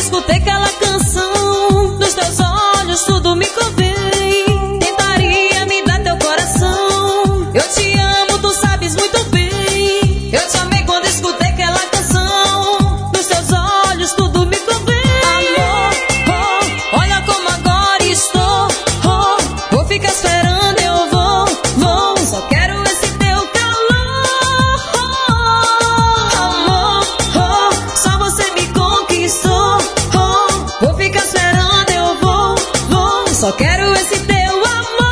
escutei aquela canção. Nos teus olhos tudo me convém. Tentaria me dar teu coração. Eu te amo, tu sabes muito bem. Eu te amei quando escutei aquela canção. Nos teus olhos tudo me convém. Amor, oh, olha como agora estou. Oh, vou ficar esperando, eu vou. Só quero esse teu calor. Amor, oh, só você me conquistou. Oh, vou ficar esperando, eu vou. Só quero esse teu amor.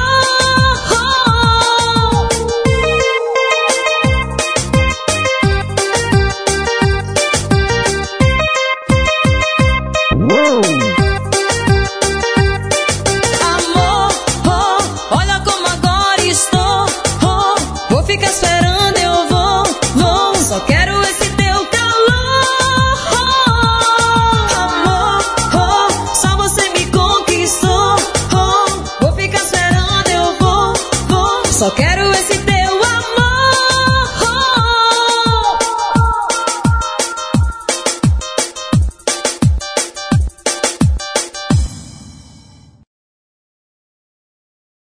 Amor, oh, olha como agora estou. Oh, vou ficar esperando, eu vou. Só quero esse teu calor. Amor, oh, só você me conquistou. Oh, vou ficar esperando, eu vou. Só quero